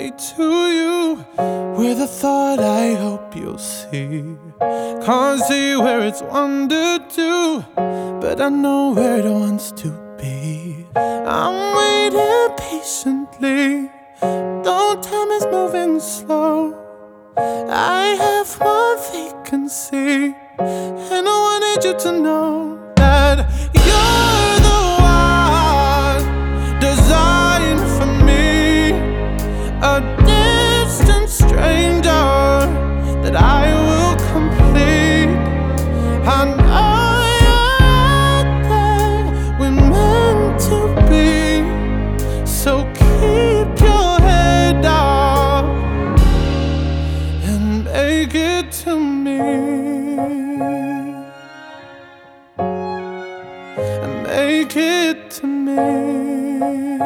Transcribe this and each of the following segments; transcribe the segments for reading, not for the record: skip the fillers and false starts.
way to you with a thought I hope you'll see. Can't see where it's wandered to, but I know where it wants to be. I'm waiting patiently, though time is moving slow. I have one vacancy, and I wanted you to know that you're the one designed for me, a distant stranger that I will complete. I know you're there, we're meant to be, so keep your head up and make it to me, and make it to me.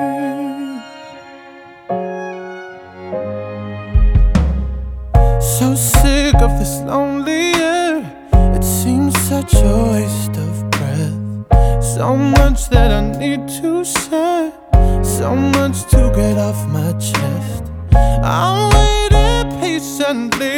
So sick of this lonely air, it seems such a waste of breath. So much that I need to share, so much to get off my chest. I'm waiting patiently,